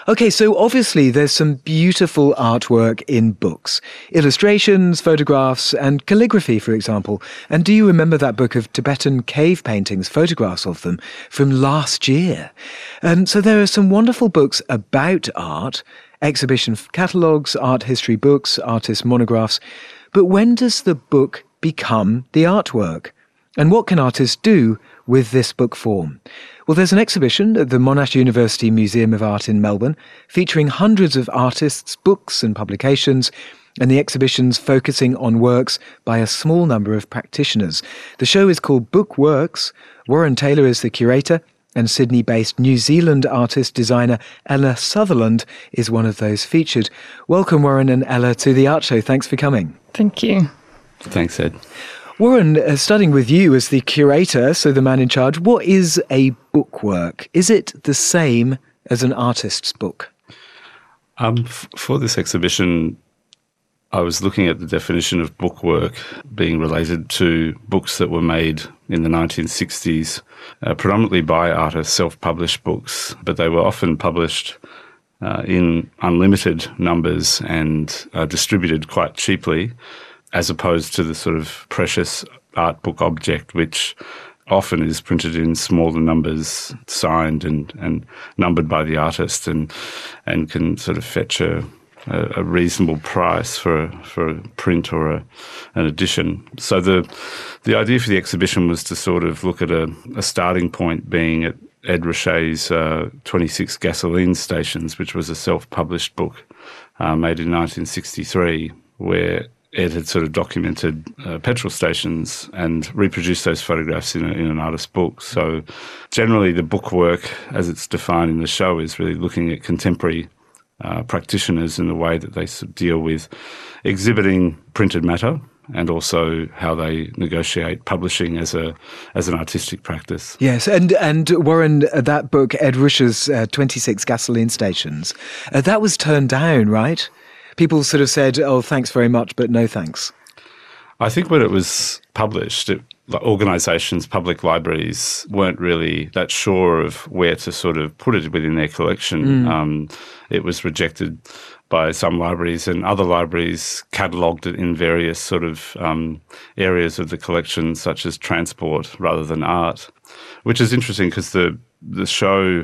Okay, so obviously there's some beautiful artwork in books. Illustrations, photographs, and calligraphy, for example. And do you remember that book of Tibetan cave paintings, photographs of them, from last year? So there are some wonderful books about art, exhibition catalogues, art history books, artist monographs. But when does the book become the artwork? And what can artists do with this book form? Well, there's an exhibition at the Monash University Museum of Art in Melbourne featuring hundreds of artists, books and publications, and the exhibition's focusing on works by a small number of practitioners. The show is called Book Works. Warren Taylor is the curator, and Sydney-based New Zealand artist designer Ella Sutherland is one of those featured. Welcome, Warren and Ella, to the Art Show. Thanks for coming. Thank you. Thanks, Ed. Warren, starting with you as the curator, so the man in charge, what is a bookwork? Is it the same as an artist's book? For this exhibition, I was looking at the definition of bookwork being related to books that were made in the 1960s, predominantly by artists, self-published books, but they were often published in unlimited numbers and distributed quite cheaply, as opposed to the sort of precious art book object, which often is printed in smaller numbers, signed and numbered by the artist, and can sort of fetch a reasonable price for a print or an edition. So the idea for the exhibition was to sort of look at a starting point being at Ed Ruscha's 26 Gasoline Stations, which was a self-published book made in 1963, where Ed had sort of documented petrol stations and reproduced those photographs in an artist's book. So generally the bookwork, as it's defined in the show, is really looking at contemporary practitioners in the way that they deal with exhibiting printed matter and also how they negotiate publishing as an artistic practice. Yes, and Warren, that book, Ed Ruscha's 26 Gasoline Stations, that was turned down, right? People sort of said, oh, thanks very much, but no thanks. I think when it was published, organisations, public libraries weren't really that sure of where to sort of put it within their collection. It was rejected by some libraries, and other libraries catalogued it in various sort of areas of the collection, such as transport rather than art, which is interesting because the show...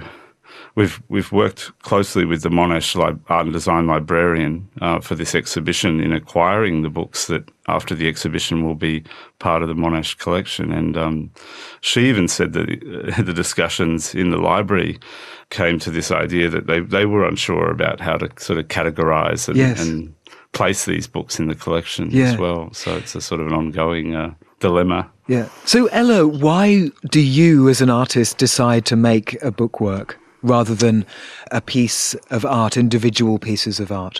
We've worked closely with the Monash Art and Design librarian for this exhibition in acquiring the books that after the exhibition will be part of the Monash collection. And she even said that the discussions in the library came to this idea that they were unsure about how to sort of categorise and place these books in the collection as well. So it's a sort of an ongoing dilemma. Yeah. So Ella, why do you as an artist decide to make a bookwork rather than a piece of art, individual pieces of art?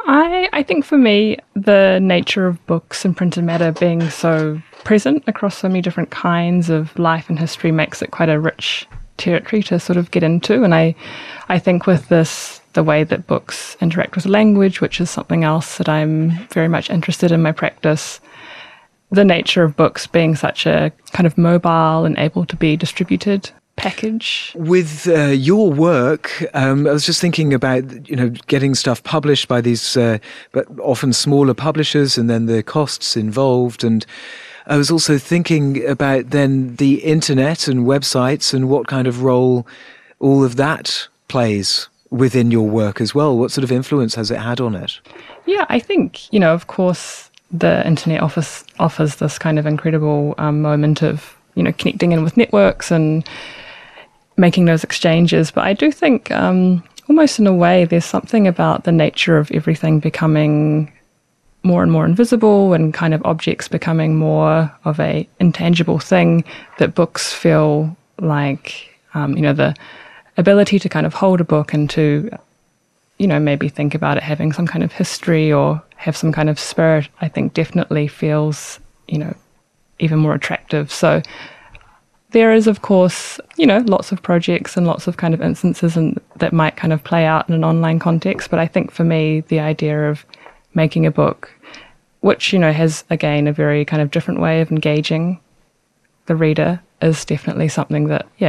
I think for me, the nature of books and printed matter being so present across so many different kinds of life and history makes it quite a rich territory to sort of get into. And I think with this, the way that books interact with language, which is something else that I'm very much interested in my practice, the nature of books being such a kind of mobile and able to be distributed package. With your work, I was just thinking about, getting stuff published by these but often smaller publishers and then the costs involved. And I was also thinking about then the internet and websites and what kind of role all of that plays within your work as well. What sort of influence has it had on it? Yeah, I think, of course, the internet offers this kind of incredible moment of, connecting in with networks and making those exchanges. But I do think almost in a way there's something about the nature of everything becoming more and more invisible and kind of objects becoming more of a intangible thing that books feel like, the ability to kind of hold a book and to, maybe think about it having some kind of history or have some kind of spirit, I think definitely feels, even more attractive. So there is, of course, lots of projects and lots of kind of instances that might kind of play out in an online context. But I think for me, the idea of making a book, which, has, again, a very kind of different way of engaging the reader, is definitely something that,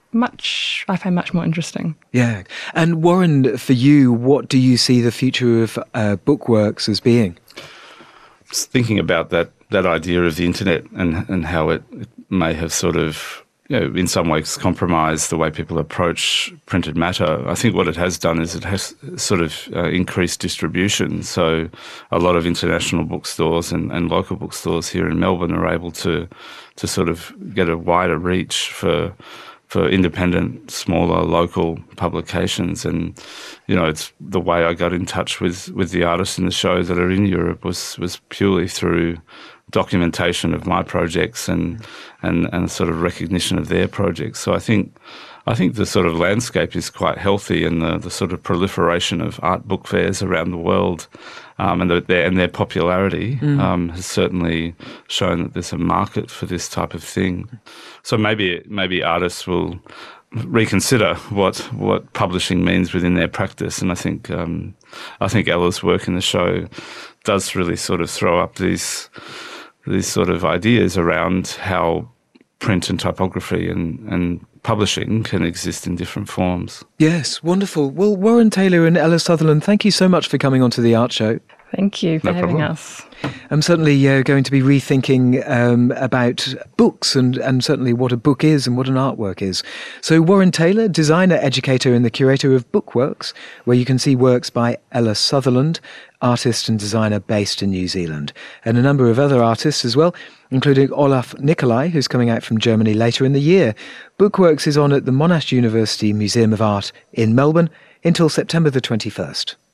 I find much more interesting. Yeah. And Warren, for you, what do you see the future of Bookworks as being? Just thinking about that idea of the internet and how it may have sort of, in some ways compromised the way people approach printed matter. I think what it has done is it has sort of increased distribution. So a lot of international bookstores and local bookstores here in Melbourne are able to sort of get a wider reach for independent, smaller, local publications. And, it's the way I got in touch with the artists in the show that are in Europe was purely through documentation of my projects and sort of recognition of their projects. So I think the sort of landscape is quite healthy, and the sort of proliferation of art book fairs around the world and their popularity has certainly shown that there's a market for this type of thing. So maybe artists will reconsider what publishing means within their practice. And I think Ella's work in the show does really sort of throw up these sort of ideas around how print and typography and publishing can exist in different forms. Yes, wonderful. Well, Warren Taylor and Ella Sutherland, thank you so much for coming onto the Art Show. Thank you for having us. I'm certainly going to be rethinking about books and certainly what a book is and what an artwork is. So Warren Taylor, designer, educator and the curator of Bookworks, where you can see works by Ella Sutherland, artist and designer based in New Zealand, and a number of other artists as well, including Olaf Nicolai, who's coming out from Germany later in the year. Bookworks is on at the Monash University Museum of Art in Melbourne until September the 21st.